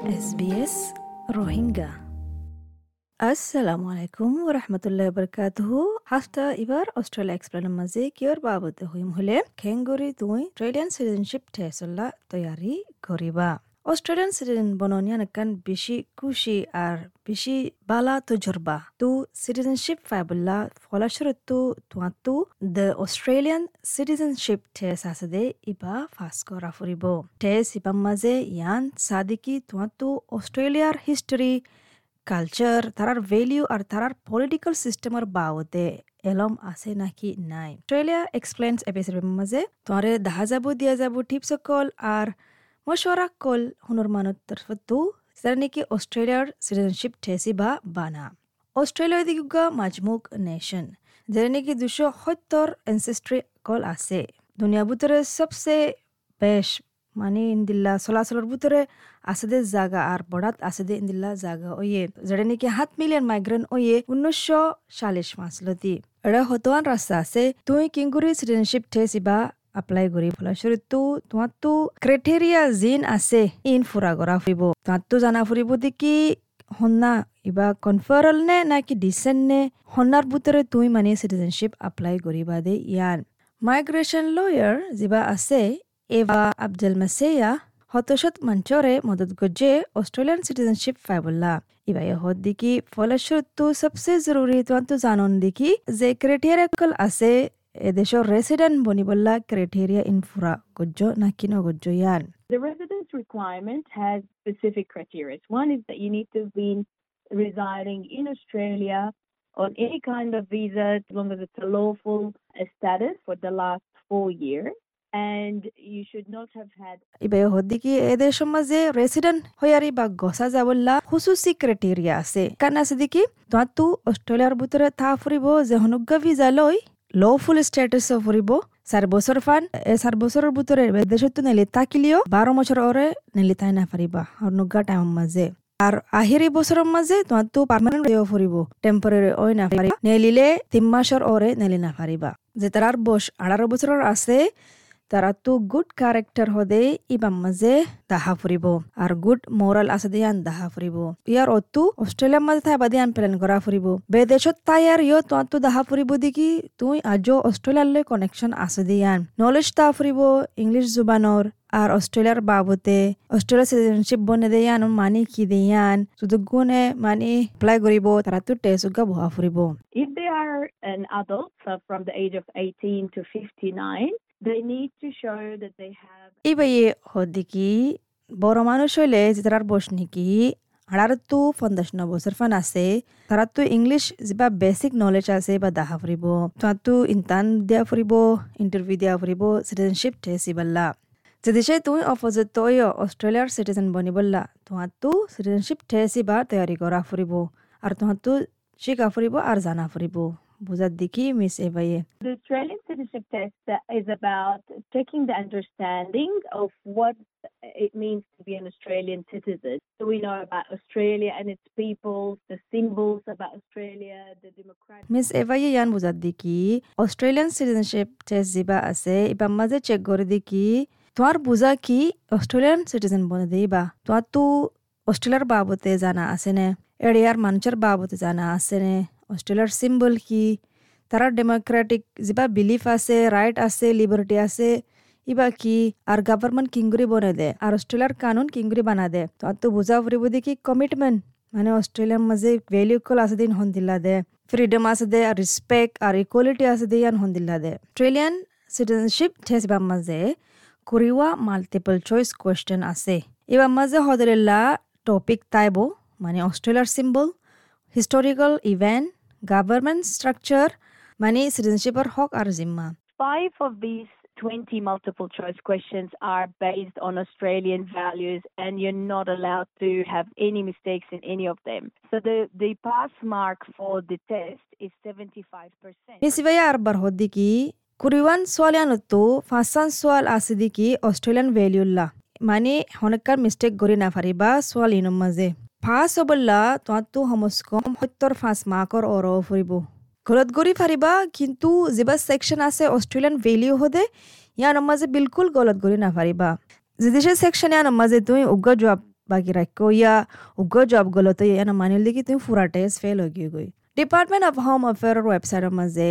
SBS Rohingya আসসালামু আলাইকুম ওয়া রাহমাতুল্লাহি ওয়া বারাকাতুহু হাফতা ইবার অস্ট্রেলিয়া এক্সপ্লেনের মাঝে কিয়র বাবতে হইম হলে খেঙ্গরি তুই অস্ট্রেলিয়ান সিটিজেনশিপ টেসলা তৈয়ারি করিবা অস্ট্রেলিয়ান সিটিজেন বননিয়ান কান বেশি খুশি আর বেশি বালা তজরবা তু সিটিজেনশিপ ফাইবুল্লা ফলাশরতু তুয়াতু দ্য অস্ট্রেলিয়ান সিটিজেনশিপ টেস আসদে ইবা ফাস করা ফুরিব টেস ইবা মাঝে ইয়ান সাদিকি তুয়াতু অস্ট্রেলিয়ার হিস্টোরি কালচার তারার ভ্যালিউ আর তারার পলিটিক্যাল সিস্টেমের বাবদে এলম আছে নাকি নাই অস্ট্রেলিয়া এক্সপ্লেন্স এপিসোডের মাঝে তোমারে দেখা যাব দিয়া যাব টিপস কল আর মশওয়ারা কল হুনর মানত তরফতু যারা নাকি অস্ট্রেলিয়ার সিটিজেনশিপ ঠেসি বা বানা অস্ট্রেলিয়া দিগুগা মাজমুক নেশন যারা নাকি 270 এনসেস্ট্রি কল আছে দুনিয়া ভিতরে সবচেয়ে বেশ মানে ইন্দিল্লা চলাচলের ভিতরে আছে জায়গা আর বড়াত আছে ইন্দিল্লা জায়গা ওয়ে যেটা নাকি 7 মিলিয়ন মাইগ্রেন্ট ওয়ে 1940 মাসলতি এরা হতোয়ান রাস্তা আছে তুই কিংগুরি সিটিজেনশিপ ঠেসিবা apply করি ফলাশরিতু তোমার তো ক্রাইটেরিয়া জিন আছে ইন ফুরা করা ফুরিব তোমার তো জানা ফুরিব দেখি হন্না ইবা কনফারেল নে নাকি ডিসেন্ট নে হন্নার ভিতরে তুই মানে সিটিজেনশিপ apply করিবা দে ইয়ান মাইগ্রেশন লয়ার যিবা আছে এভা আব্দুল মাসিয়া হতশত মঞ্চরে মদত গজে অস্ট্রেলিয়ান সিটিজেনশিপ ফাইবুল্লা ইবা হদ দেখি ফলাশরিতু সবচেয়ে জরুরি তোমার তো জানন দেখি যে ক্রাইটেরিয়া কল আছে এদেশের রেসিডেন্ট বনিবল্লা ক্রাইটেরিয়া ইনফুরা গজ্জো নাকি নগজ্জো ইয়ান The residence requirement has specific criteria. One is that you need to have been residing in Australia on any kind of visa as long as it's a lawful status for the last 4 years. And you should not have had ইবে হদ্দিকি এদের সমাজে resident হয়ারি বা গসা যাবল্লা খুসুসি criteria আছে কারণ আছে দেখি তোমার তো অস্ট্রেলিয়ার ভিতরে থা ফুরিব যে হনুগা ভিসা লই লফুল স্ট্যাটাস ফুরিব 4 বছর ফান 4 বছরের ভিতরে দেশত নেলি তাকিলিও 12 বছর ওরে নেলি তাই না পারিবা হনুগা টাইম মাঝে আর আহিরি বছরের মাঝে তোমার তো পার্মানেন্ট রেও ফুরিব টেম্পোরারি ওই না পারিবা নেলিলে 3 মাসের ওরে নেলি না পারিবা যে তার বয়স 18 বছরের আছে তারা তো গুড ক্যারেক্টার হদে ইবাম মাঝে দাহা ফুরিব আর গুড মোরাল আছে দিয়ান দাহা ফুরিব ইয়ার অতু অস্ট্রেলিয়ার মাঝে থাইবা দিয়ান প্ল্যান করা ফুরিব বেদেশত তাইয়ার ইয় তোমার তো দাহা ফুরিব দেখি তুই আজও অস্ট্রেলিয়ার লয় কানেকশন আছে দিয়ান নলেজ তা ফুরিব ইংলিশ জুবানর আর অস্ট্রেলিয়ার বাবতে অস্ট্রেলিয়ার সিটিজেনশিপ বনে দেয়ান মানে কি দেয়ান শুধু গুণে মানে এপ্লাই করিব তারা তো টেসুগা বহা ফুরিব if they are an adult, so from the age of 18 to 59, they need to show that they have ইবাইয়ে হদিকি বড় মানুষ হইলে যে তারার বয়স নাকি 18 to 59 বছর ফান আছে তারা তো ইংলিশ যা বেসিক নলেজ আছে বা দাহা ফুরিব তারা তো ইন্টার্ন দিয়া ফুরিব ইন্টারভিউ দিয়া ফুরিব সিটিজেনশিপ টেসিবাল্লা যে দেশে তুই অপোজিট তৈ অস্ট্রেলিয়ার সিটিজেন বনিবল্লা তোমার তো সিটিজেনশিপ টেসিবা তৈয়ারি করা ফুরিব আর তোমার তো শিকা ফুরিব আর জানা ফুরিব বুঝার দেখি মিস এভাইয়ে The Australian citizenship test is about taking the understanding of what it means to be an Australian citizen. So we know about Australia and its people, the symbols about Australia, the democratic. মিস এভাইয়ে ইয়ান বুঝার দেখি Australian citizenship test যিবা আছে ইবা মাঝে check করে দেখি তোমার বুঝা কি অস্ট্রেলিয়ান সিটিজেন বনে দিবা তোমার তো অস্ট্রেলিয়ার বাবতে জানা আছে নে এরিয়ার মানুষের বাবতে জানা আছে নে অস্ট্রেলিয়ার সিম্বল কি তারা ডেমোক্রেটিক যিবা বিলিফ আছে রাইট আছে লিবার্টি আছে ইবা কি আর গভর্নমেন্ট কিংগুরি বনে দে আর অস্ট্রেলিয়ার কানুন কিংগুরি বানা দে তো বুঝা ফুরিব দেখি কমিটমেন্ট মানে অস্ট্রেলিয়ার মাঝে ভ্যালু কল আছে দিন হন্দিল্লা দে ফ্রিডম আছে দে আর রেসপেক্ট আর ইকুয়ালিটি আছে দে ইয়ান হন্দিল্লা দে অস্ট্রেলিয়ান সিটিজেনশিপ ঠেসবা মাঝে কুরিওয়া মাল্টিপল চয়েস কোয়েশ্চেন আছে এবার মাঝে হদরেল্লা টপিক তাইবো মানে অস্ট্রেলিয়ার symbol historical event government structure মানে সিটিজেনশিপের হক আর জিম্মা 5 of these 20 multiple choice questions are based on Australian values and you're not allowed to have any mistakes in any of them. So the pass mark for the test is 75%. মিসিবাইয়া আরবার হদ্দিকি কুরিওয়ান সোয়ালিয়ানতো ফাঁসান সোয়াল আছে দিকি Australian ভ্যালুল্লা মানে হনকার mistake গরি না পারিবা সোয়াল ইনম মাঝে ফাঁস হবল্লা তোমার তো সমস্কম 75 মার্কর অর ফুরিব গলত গরি পারিবা কিন্তু যেবা সেকশন আছে অস্ট্রেলিয়ান ভ্যালু হদে ইয়ার মাঝে বিলকুল গলত গরি না পারিবা যে দেশের সেকশনে ইয়ার মাঝে তুই উগ্র জবাব बाकी रखो या उगो जॉब गलो तो ये ना मानिल दी कि तुम पूरा टेस्ट फेल हो गई department of home affair website मजे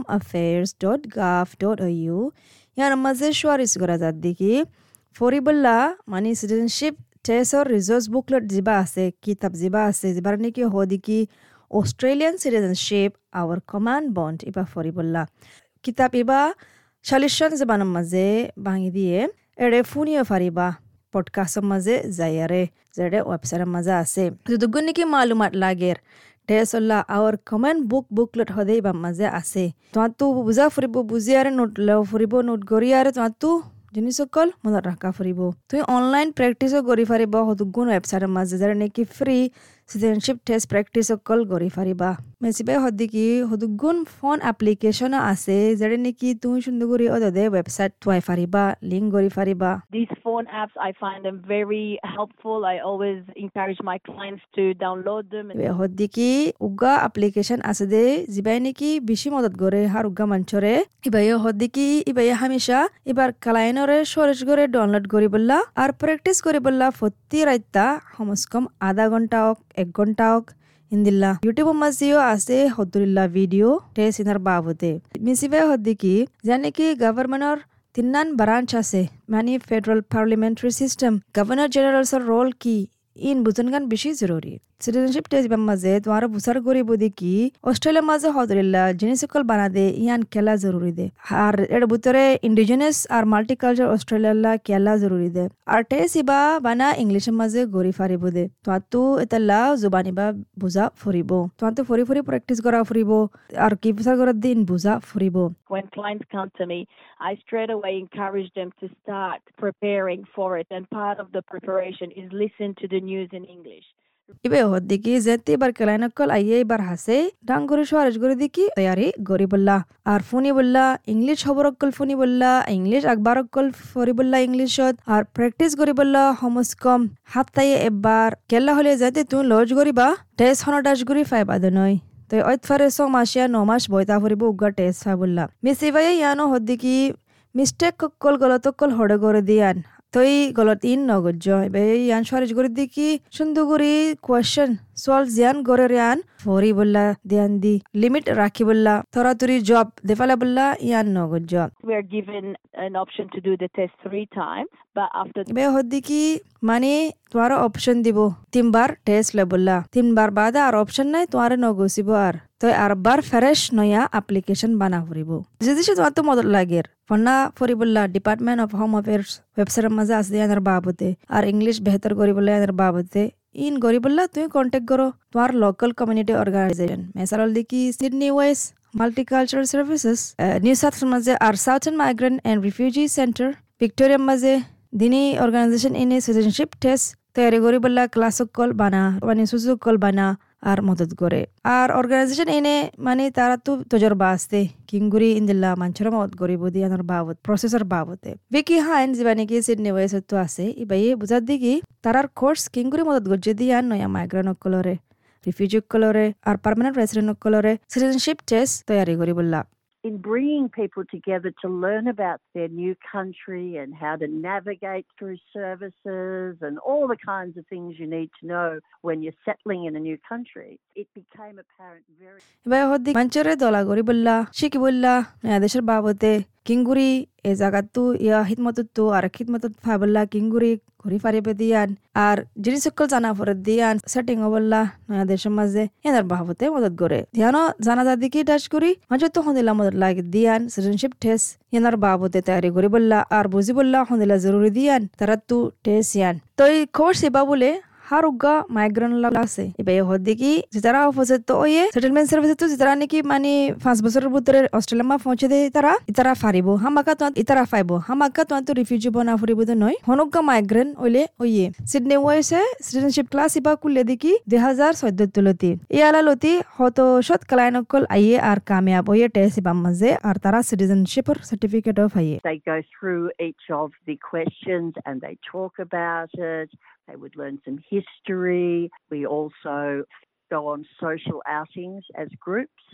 homeaffairs.gov.au यार मजे शुआरिस करा जाती कि फॉरिबल्ला मानी सिटीजनशिप टेस्ट और रिसोर्स बुकलेट जिबा आसे किताब जिबा आसे जिबार ने कि होदी कि Australian citizenship our common bond इबा फॉरिबल्ला किताब इबा शालिशन जिबान मजे बांगी दिए एडे फुनियो फारिबा पॉडकास्ट मजे जायरे जेडे वेबसाइट मजा आसे दुगुन की मालूमात लागेर टेसल्ला आवर कमेंट बुकलेट हदे इबा मजे आसे तो बुझा फरिबो बुझियारे नोट लो फरिबो नोट गरियारे तो जिनिसकल मदद राखा फरिबो तुई ऑनलाइन प्रैक्टिस गरि फारिबा हदुगुन वेबसाइट मजे जेडे नेकी फ्री सिटीजनशिप टेस्ट प्रैक्टिस कल गरि फारिबा मेसिबे हदि की हदुगुन फोन एप्लीकेशन आसे जेडे नेकी तुई सुंदुगुरी अददे वेबसाइट तुई फारिबा लिंक गरि फारिबा These phone apps, I find them very helpful. I always encourage my clients to download them. वे हदि की उगा एप्लीकेशन आसे दे जिबाय नेकी बिशी मदद गरे हार उगा मंचरे इबाय हदि की इबाय हमेशा इबार क्लाइनरे शोरेश गरे डाउनलोड गरि बल्ला और प्रैक्टिस गरि बल्ला फत्ती राइता हमसकम आधा घंटा एक घंटा इंदिल्ला यूट्यूब मजियो आसे हदुल्ला वीडियो टेस्ट इनर बाबुते मिसिबे हदि की जाने की गवर्नमेंट तिन्नान ब्रांच आसे मानी federal parliamentary system governor general सर रोल की इन बुझनगान बेशी जरूरी सिटीजनशिप टेस्ट मजे तुम्हारा बुसार गरी बुदी की ऑस्ट्रेलिया मजे हदुल्ला जिनिसकल बना दे यान केला जरूरी दे और एड बुतरे इंडिजिनस और मल्टीकल्चर ऑस्ट्रेलिया केला जरूरी दे और टेस्ट इबा बना इंग्लिश मजे गरी फारिबो दे तो एतला जुबानी बा बुझा फरिबो तो फरी प्रैक्टिस करा फरिबो और की बुसार गरद दिन बुझा फरिबो When clients come to me, I straight away encourage them to start preparing for it, and part of the preparation is listen to the news in English. इबे होद्दी की जेती बार कलाइन कल आइए बार हसे डांग गुरु शुआरज गुरु दी की तैयारी गोरी बल्ला और फुनी बल्ला इंग्लिश खबर कल फुनी बल्ला इंग्लिश अखबार कल फरी बल्ला इंग्लिश और प्रैक्टिस गोरी बल्ला हमस कम हफ्ताये एक बार केला होले जाते तू लॉज गोरी बा टेस्ट हनो डाश गोरी फाइबा दनोय तो ओत फरे सो माशिया नोमाश बोयता फरिबो उगा टेस्ट फाबुल्ला मिसिबाय यानो होद्दी की मिस्टेक कल गलत कल हडे गोरे दियान तोई गलत इन नगज्जो बे यान शोरेज गरि दिकी सुंदुगुरी क्वेश्चन सॉल्व जियान गोरेरियान फोरी बोल्ला ध्यान दी लिमिट राखी बोल्ला थोरातुरी जॉब देफाला बोल्ला यान नगज्जो We are given an option to do the test 3 times, but after बे होद्दी की माने तुम्हारा ऑप्शन दिबो 3 बार टेस्ट ले बोल्ला 3 बार बाद और ऑप्शन नहीं तुम्हारे नगोसिबो आर तो आर बार फ्रेश नया एप्लीकेशन बना फरिबो जिदिशे तो मदद लागेर फन्ना फरिबुल्ला department of home affairs website मजा आसे यानर बाबते और इंग्लिश बेहतर गरिबुल्ला यानर बाबते इन गरिबुल्ला तुई कांटेक्ट करो तुम्हार लोकल कम्युनिटी ऑर्गेनाइजेशन मेसरल दिकी Sydney west multicultural services new south मजे और southern migrant and refugee centre Victoria मजे दिनी ऑर्गेनाइजेशन इन सिटीजनशिप टेस्ट तैयारी गरिबुल्ला क्लास कल बना वानी सुसु कल बना और मदद करे और ऑर्गेनाइजेशन इने माने तारा तो तजर्बा आस्ते किंगुरी इंदिल्ला मंचरा मदद गरी बोदी अनर बाबत प्रोसेसर बाबते विकी हाइन जिबानी की सिडनी वेस तो आसे इबाये बुझादी की तारार कोर्स किंगुरी मदद गज्जे दिया नया माइग्रेंट कलरे रिफ्यूजी कलरे और परमानेंट रेसिडेंट कलरे सिटीजनशिप टेस्ट तैयारी गरी बोल्ला in bringing people together to learn about their new country and how to navigate through services and all the kinds of things you need to know when you're settling in a new country, it became apparent very... Ibai hoddi manchore dola gori bolla, shiki bolla, naya deshar babote, kinguri e zagattu ya hitmatuttu ar hitmatut faballa kinguri gori faribe diyan ar jinisokol jana forad diyan setting obolla naya deshar mazze yanar babote modad gore diano jana dadi ki dash gori manjotto hondila modad lagi diyan citizenship test yanar babote tayari gori bolla ar buzi bolla hondila zaruri diyan tarattu test yan toy course e babule हारुगा migrant लासे इबे होद्दी की जितरा office तो ये settlement service तो जितरा ने की माने 5 बছর बुतरे ऑस्ट्रेलिया मा पहुंचे दे इतरा फारिबो हमका तो इतरा फाइबो हमका तो रिफ्यूजी बना फरिबो तो नय हनुगा माइग्रेंट ओले ओये सिडनी वेसे सिटीजनशिप क्लास इबा कुले दिकी 2014 तुलती याला लोती होतो शत क्लाइनकल आइए आर कामयाब होये टेस्ट इबा मजे आर तारा सिटीजनशिप सर्टिफिकेट ऑफ आइए They go through each of the questions and they talk about it. They would learn some history. We also go on social outings as groups.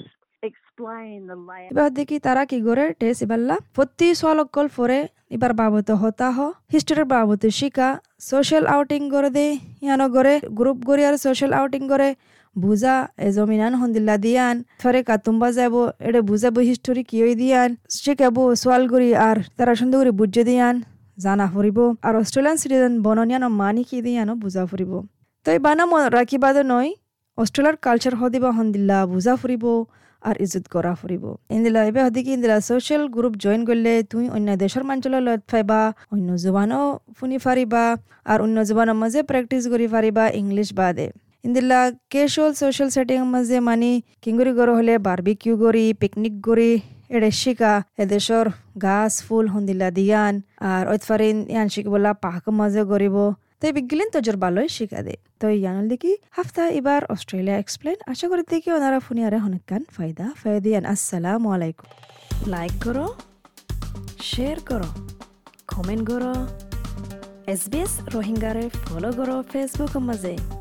explain the layout. এবার দেখি তারা কি করে test ইবাল্লা প্রতি সলকল পরে এবার বাবতে হতা হ হিস্টোরি বাবতে শিকা সোশ্যাল আউটিং করে দে ইয়ানো করে গ্রুপ করে আর সোশ্যাল আউটিং করে বুঝা এ জমিনান হন্দিল্লা দিয়ান ফরে কাতুম্বা যাব এডে বুঝাবো হিস্টোরি কি হই দিয়ান শিখাবো সোয়াল করি আর তারা সুন্দর করে বুঝে দিয়ান জানা ফুরিব আর অস্ট্রেলিয়ান সিটিজেন বননিয়ানো মানি কি দিয়ানো বুঝা ফুরিব তো এই বানা রাখিবাদ নয় অস্ট্রেলিয়ার কালচার হদিবা হন্দিল্লা বুঝা ফুরিব আর ইজ্জত করা ফুরিব ইন্দিলা এবে হদিকি ইন্দিলা সোশ্যাল গ্রুপ জয়েন করলে তুই অন্য দেশের মাঞ্চলৰ লত ফাইবা অন্য জবানও শুনি ফারিবা আর অন্য জবানের মাঝে প্র্যাকটিস করি ফারিবা ইংলিশ বাদে ইন্দিলা ক্যাজুয়াল সোশ্যাল সেটিং মাঝে মানি কিঙ্গুরি গরো হলে বারবিকিউ করি পিকনিক করি এডে শিকা এদেশর গাছ ফুল হন্দিল্লা দিয়ান আর ঐতফারিন ইয়ান শিকবলা পাহাক মাঝে গরিব তাই বিজ্ঞান তজরবা লয় শিখা দে তো ইয়ানল দেখি হাফতা এবার অস্ট্রেলিয়া এক্সপ্লেন আশা করি দেখি ওনারা ফুনিয়ারে হনেকান ফায়দিয়ান আসসালামু আলাইকুম লাইক করো শেয়ার করো কমেন্ট করো SBS রোহিঙ্গারে ফলো করো ফেসবুক মাঝে